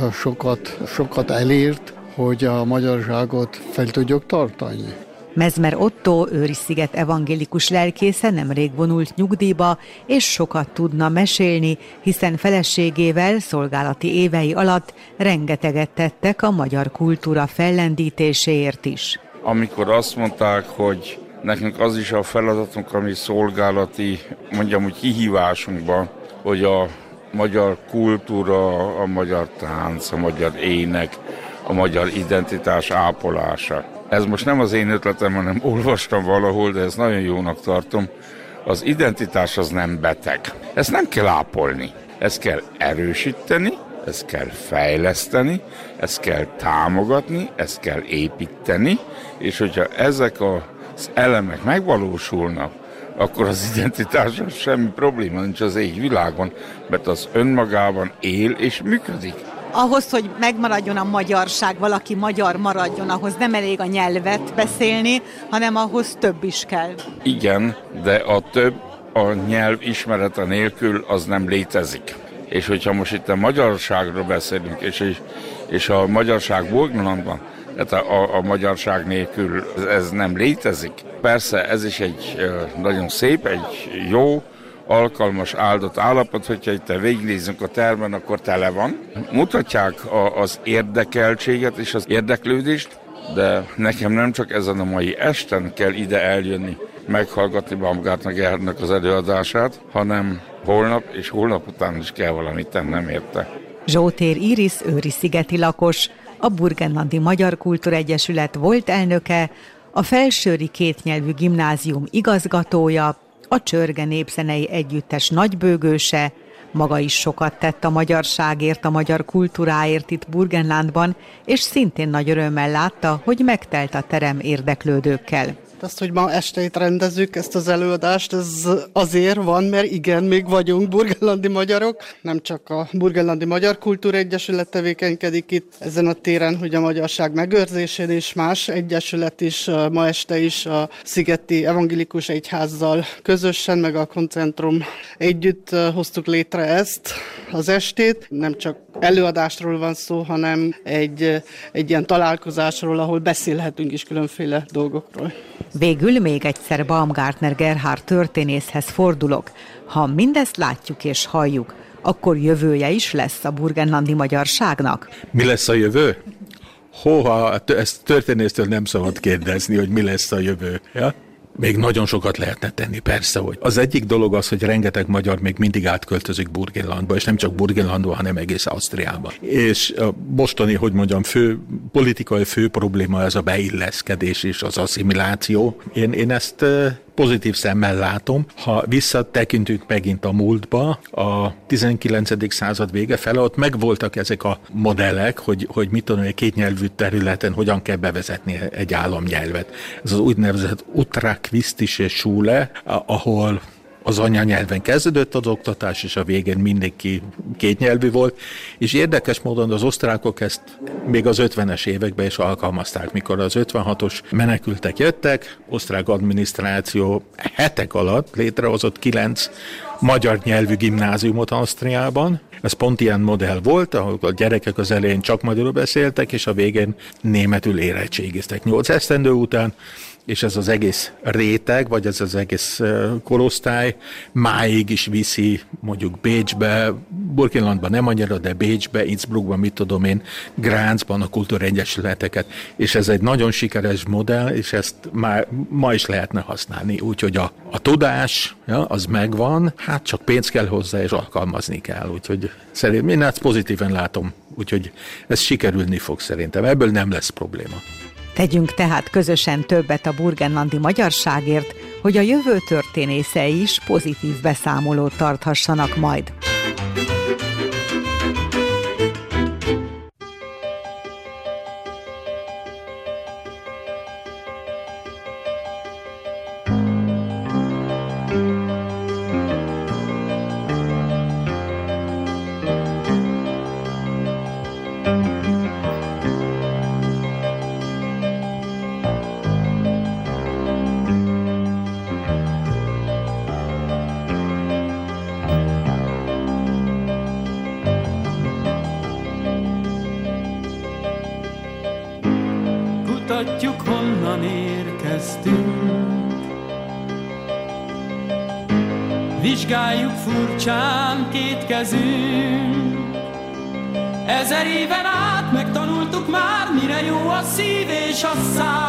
sokat, sokat elért, hogy a magyarságot fel tudjuk tartani. Mezmer Otto, őri-sziget evangélikus lelkésze nemrég vonult nyugdíjba, és sokat tudna mesélni, hiszen feleségével szolgálati évei alatt rengeteget tettek a magyar kultúra fellendítéséért is. Amikor azt mondták, hogy nekünk az is a feladatunk, ami szolgálati, mondjam úgy kihívásunkban, hogy a magyar kultúra, a magyar tánc, a magyar ének, a magyar identitás ápolása. Ez most nem az én ötletem, hanem olvastam valahol, de ezt nagyon jónak tartom. Az identitás az nem beteg. Ezt nem kell ápolni. Ezt kell erősíteni, ezt kell fejleszteni, ezt kell támogatni, ezt kell építeni, és hogyha ezek az elemek megvalósulnak, akkor az identitásra semmi probléma nincs az ég világon, mert az önmagában él és működik. Ahhoz, hogy megmaradjon a magyarság, valaki magyar maradjon, ahhoz nem elég a nyelvet beszélni, hanem ahhoz több is kell. Igen, de a több a nyelv ismerete nélkül az nem létezik. És hogyha most itt a magyarságról beszélünk, és, és a magyarság Burgenlandban, tehát a, a, a magyarság nélkül ez nem létezik. Persze ez is egy nagyon szép, egy jó, alkalmas, áldott állapot, hogyha itt végignézzünk a termen, akkor tele van. Mutatják a, az érdekeltséget és az érdeklődést, de nekem nem csak ezen a mai esten kell ide eljönni, meghallgatni Baumgartner Gerhardnak az előadását, hanem holnap és holnap után is kell valamit tennem érte. Zsótér Iris őri-szigeti lakos, a Burgenlandi Magyar Kultúregyesület volt elnöke, a Felsőri Kétnyelvű Gimnázium igazgatója, a Csörge Népzenei Együttes nagybőgőse, maga is sokat tett a magyarságért, a magyar kultúráért itt Burgenlandban, és szintén nagy örömmel látta, hogy megtelt a terem érdeklődőkkel. Azt, hogy ma este itt rendezzük ezt az előadást, ez azért van, mert igen, még vagyunk burgenlandi magyarok. Nem csak a Burgenlandi Magyar Kultúra Egyesület tevékenykedik itt ezen a téren, hogy a magyarság megőrzésén, és más egyesület is ma este is a Szigeti Evangélikus Egyházzal közösen, meg a Koncentrum együtt hoztuk létre ezt az estét. Nem csak előadásról van szó, hanem egy, egy ilyen találkozásról, ahol beszélhetünk is különféle dolgokról. Végül még egyszer Baumgartner Gerhard történészhez fordulok. Ha mindezt látjuk és halljuk, akkor jövője is lesz a burgenlandi magyarságnak? Mi lesz a jövő? Hóha, ezt történésztől nem szabad kérdezni, hogy mi lesz a jövő. Ja? Még nagyon sokat lehetne tenni, persze, hogy. Az egyik dolog az, hogy rengeteg magyar még mindig átköltözik Burgenlandba, és nem csak Burgenlandba, hanem egész Ausztriába. És a mostani, hogy mondjam, fő, politikai fő probléma ez a beilleszkedés és az asszimiláció. Én, én ezt pozitív szemmel látom. Ha visszatekintünk megint a múltba, a tizenkilencedik század vége fele, ott megvoltak ezek a modellek, hogy, hogy mit tudom, egy kétnyelvű területen hogyan kell bevezetni egy államnyelvet. Ez az úgynevezett Utrachvistische Schule, ahol az anyanyelven kezdődött az oktatás, és a végén mindenki kétnyelvű volt, és érdekes módon az osztrákok ezt még az ötvenes években is alkalmazták, mikor az ötvenhatos menekültek jöttek, osztrák adminisztráció hetek alatt létrehozott kilenc magyar nyelvű gimnáziumot Ausztriában. Ez pont ilyen modell volt, ahol a gyerekek az elején csak magyarul beszéltek, és a végén németül érettségiztek nyolc esztendő után, és ez az egész réteg, vagy ez az egész korosztály máig is viszi, mondjuk Bécsbe, Burgenlandban nem annyira, de Bécsbe, Innsbruckban, mit tudom én, Grazban a kultúregyesületeket, és ez egy nagyon sikeres modell, és ezt már ma is lehetne használni, úgyhogy a, a tudás, ja, az megvan, hát csak pénz kell hozzá, és alkalmazni kell, úgyhogy szerintem én ezt pozitíven látom, úgyhogy ez sikerülni fog szerintem, ebből nem lesz probléma. Tegyünk tehát közösen többet a burgenlandi magyarságért, hogy a jövő történészei is pozitív beszámolót tarthassanak majd. Kutatjuk, honnan érkeztünk, vizsgáljuk furcsán két kezünk. Ezer éven át megtanultuk már, mire jó a szív és a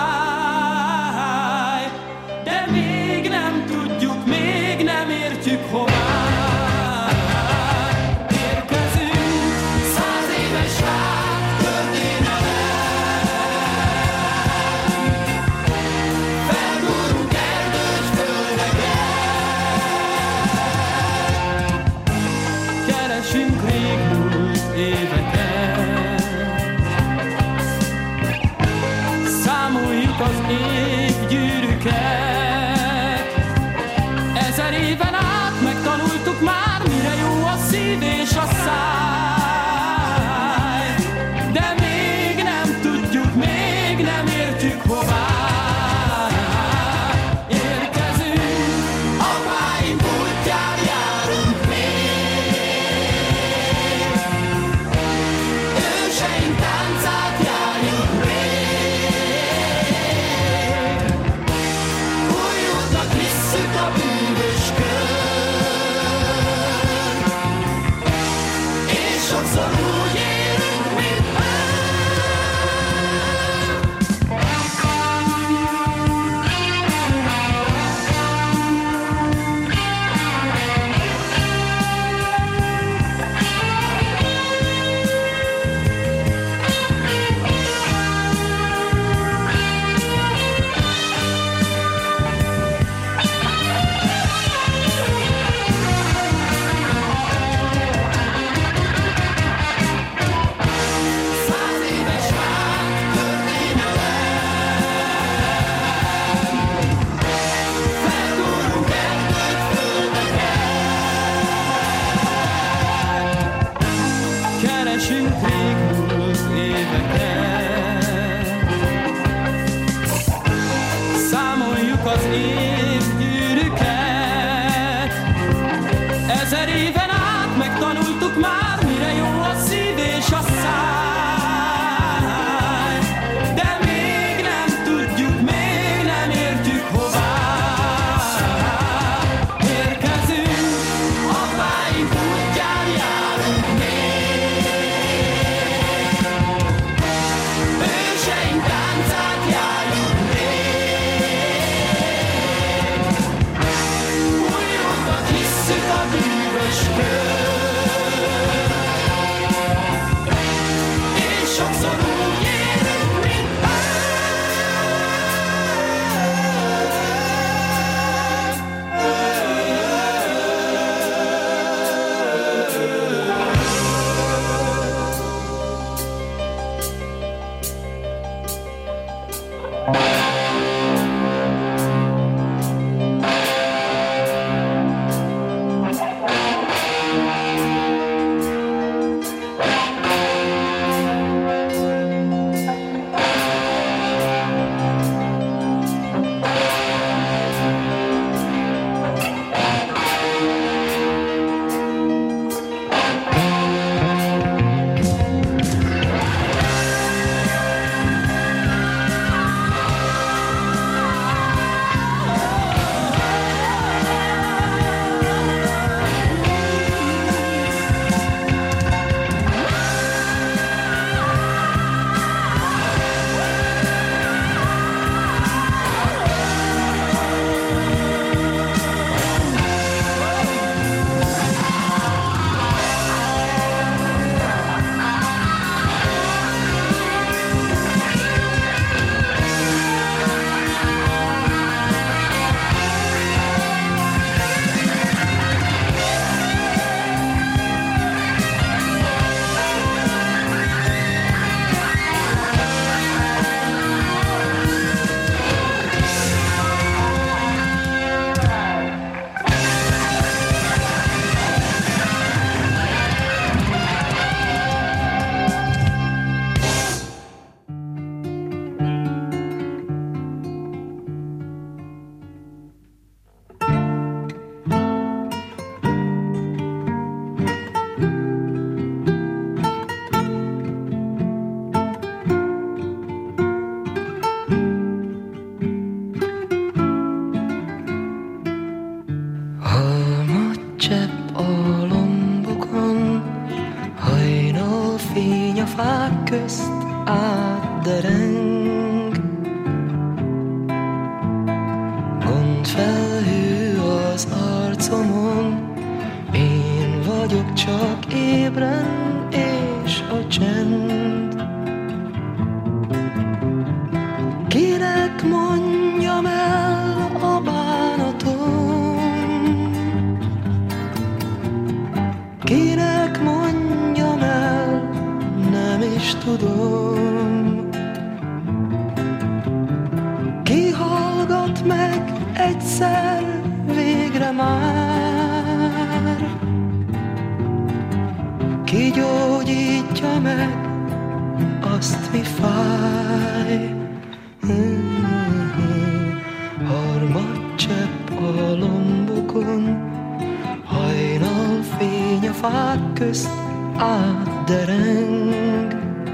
száj, de még nem tudjuk, még nem értjük hová. Számoljuk az az évgyűrűket. Ezer éven át megtanultuk már, mire jó a szív és a száj, de még nem tudjuk, még nem értjük hová. Érkezünk, apáink útján járunk még, őseink táncát járjuk még, újunkat hisszük a bűvös kör. Sokszor úgy élünk, mint közt átdereng. Gondfelhő az arcomon, én vagyok csak ébren, és a csend. Kinek mondjam el a bánatom? Kinek mondjam el, nem is tudom. Ki hallgat meg egyszer végre már? Ki gyógyítja meg azt, mi fáj? Harmadcsepp a lombokon, hajnalfény a fák közt átdereng.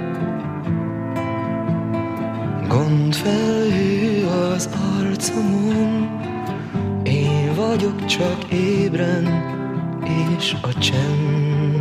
Gondfelhő az arcomon, én vagyok csak ébren, és a csend.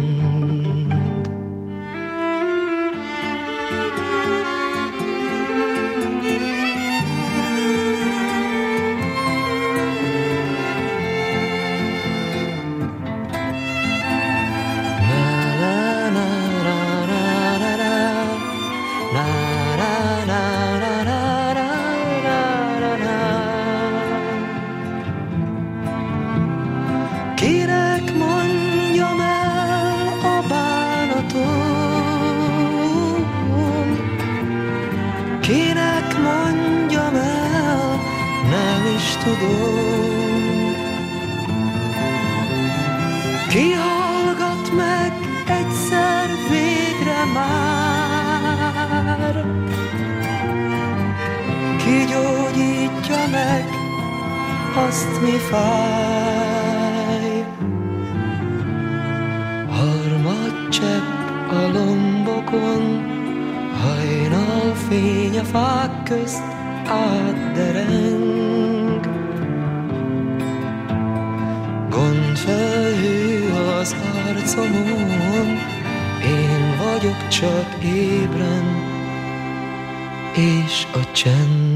Kinek mondjam el a bánatom? Kinek mondjam el, nem is tudom. Ki hallgat meg egyszer végre már? Ki gyógyítja meg azt mi fáj. Harmadcsepp a lombokon, hajnal fény a fák közt átdereng. Gondfelhő az arcomon, én vagyok csak ébren, és a csend.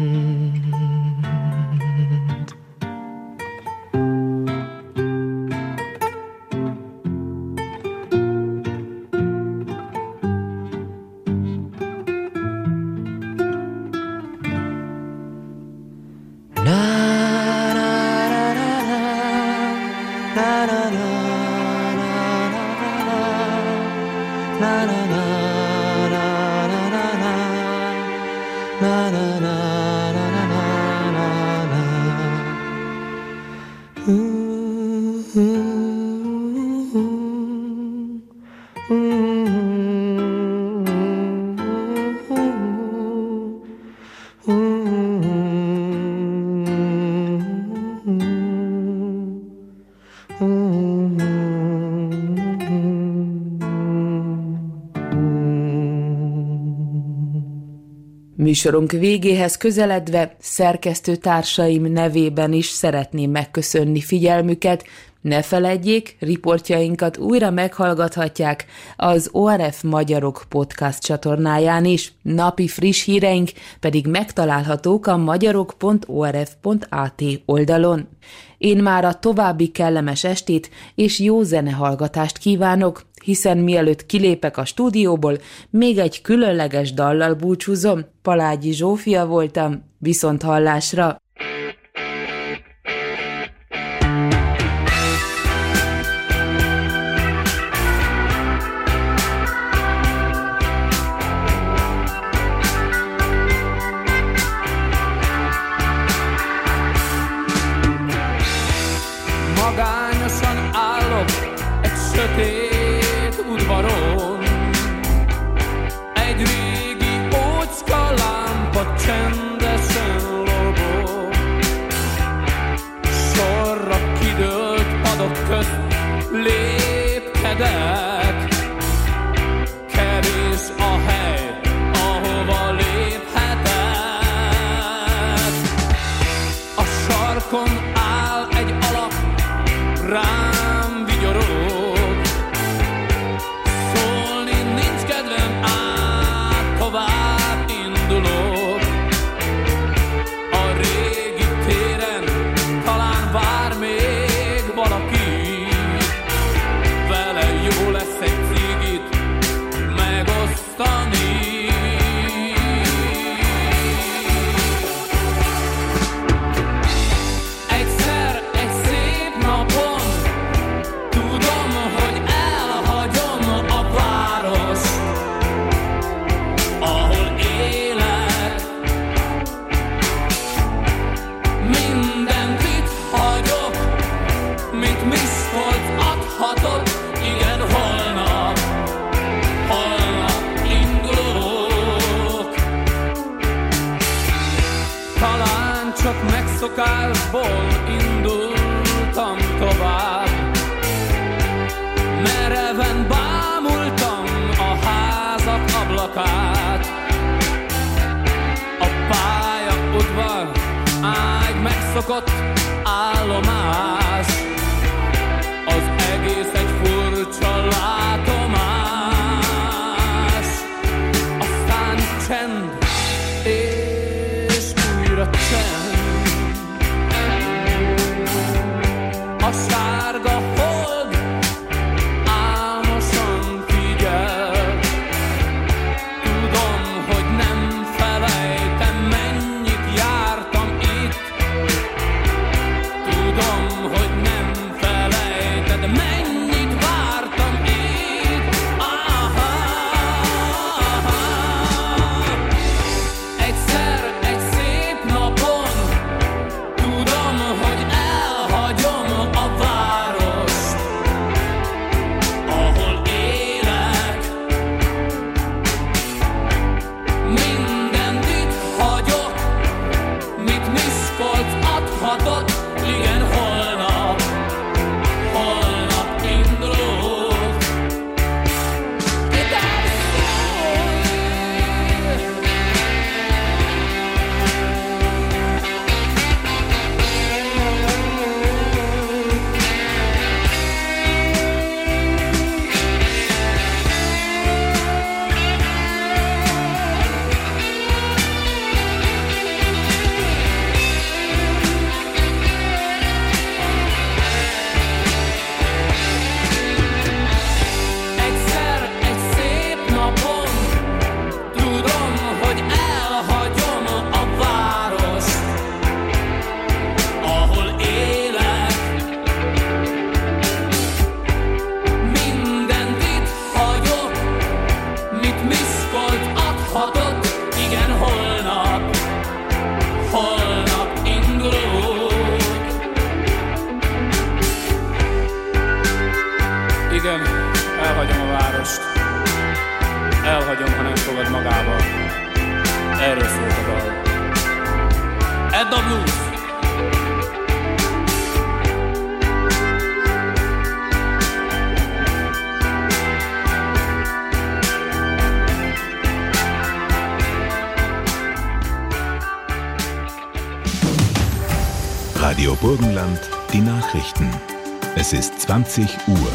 Műsorunk végéhez közeledve szerkesztő társaim nevében is szeretném megköszönni figyelmüket. Ne feledjék, riportjainkat újra meghallgathatják az o er ef Magyarok podcast csatornáján is. Napi friss híreink pedig megtalálhatók a magyarok pont o er ef pont á té oldalon. Én már a további kellemes estét és jó zenehallgatást kívánok, hiszen mielőtt kilépek a stúdióból, még egy különleges dallal búcsúzom. Palágyi Zsófia voltam, viszont hallásra! Magányosan állok egy sötét udvaron, egy régi ócska lámpa csendesen lobog. Sorra kidőlt padok közt lépkedek, kevés a hely, ahova léphetek. A sarkon áll egy alak, rám vigyorog, szólni nincs kedvem, át tovább indulok. A régi téren talán vár még valaki, vele jó lesz egy cigit megosztani. Egyszer egy szép napon tudom, hogy elhagyom a várost, ahol élek. Mindent itt hagyok, mint Miskolc adhatok. Igen, holnap, holnap indulok. Talán csak megszokásból indultam tovább, mereven bámultam a házak ablakát. A pályaudvar ágy megszokott állomás, az egész egy furcsa látomás. Aztán csend, és újra csend. A sárga hold álmosan figyel. Tudom, hogy nem felejtem, mennyit jártam itt. Tudom, hogy nem felejted, mennyit vártam itt. Aha, aha. Egyszer egy szép napon adhatott, igen, holnap, holnap indulok. Igen, elhagyom a várost. Elhagyom, ha nem fogad magába. Erről szólt a dal. Edda Blues! Radio Burgenland, die Nachrichten. Es ist zwanzig Uhr.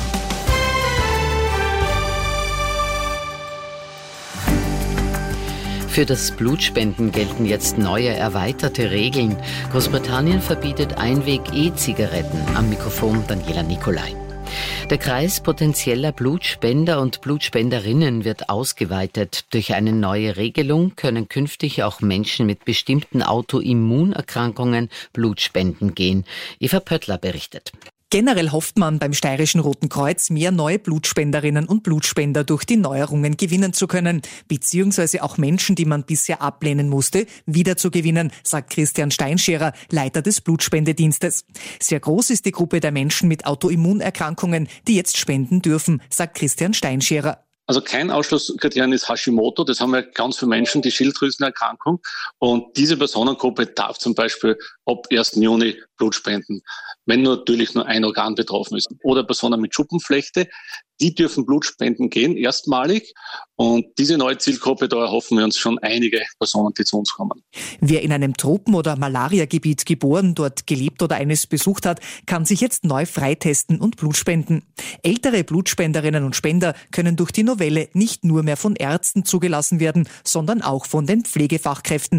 Für das Blutspenden gelten jetzt neue, erweiterte Regeln. Großbritannien verbietet Einweg-E-Zigaretten. Am Mikrofon Daniela Nicolai. Der Kreis potenzieller Blutspender und Blutspenderinnen wird ausgeweitet. Durch eine neue Regelung können künftig auch Menschen mit bestimmten Autoimmunerkrankungen Blutspenden gehen. Eva Pöttler berichtet. Generell hofft man beim Steirischen Roten Kreuz, mehr neue Blutspenderinnen und Blutspender durch die Neuerungen gewinnen zu können, beziehungsweise auch Menschen, die man bisher ablehnen musste, wiederzugewinnen, sagt Christian Steinscherer, Leiter des Blutspendedienstes. Sehr groß ist die Gruppe der Menschen mit Autoimmunerkrankungen, die jetzt spenden dürfen, sagt Christian Steinscherer. Also kein Ausschlusskriterium ist Hashimoto, das haben wir ganz viele Menschen, die Schilddrüsenerkrankung. Und diese Personengruppe darf zum Beispiel ab ersten Juni Blut spenden, wenn natürlich nur ein Organ betroffen ist. Oder Personen mit Schuppenflechte, die dürfen Blut spenden gehen, erstmalig. Und diese neue Zielgruppe, da erhoffen wir uns schon einige Personen, die zu uns kommen. Wer in einem Tropen- oder Malariagebiet geboren, dort gelebt oder eines besucht hat, kann sich jetzt neu freitesten und Blut spenden. Ältere Blutspenderinnen und Spender können durch die Novelle nicht nur mehr von Ärzten zugelassen werden, sondern auch von den Pflegefachkräften.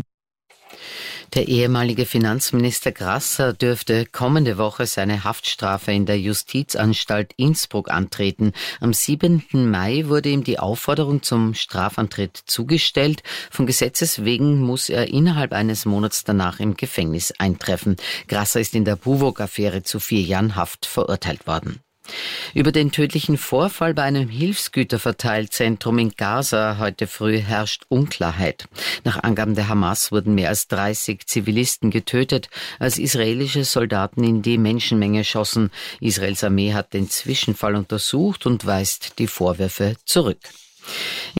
Der ehemalige Finanzminister Grasser dürfte kommende Woche seine Haftstrafe in der Justizanstalt Innsbruck antreten. Am siebenten Mai wurde ihm die Aufforderung zum Strafantritt zugestellt. Von Gesetzes wegen muss er innerhalb eines Monats danach im Gefängnis eintreffen. Grasser ist in der Buwog-Affäre zu vier Jahren Haft verurteilt worden. Über den tödlichen Vorfall bei einem Hilfsgüterverteilzentrum in Gaza heute früh herrscht Unklarheit. Nach Angaben der Hamas wurden mehr als dreißig Zivilisten getötet, als israelische Soldaten in die Menschenmenge schossen. Israels Armee hat den Zwischenfall untersucht und weist die Vorwürfe zurück.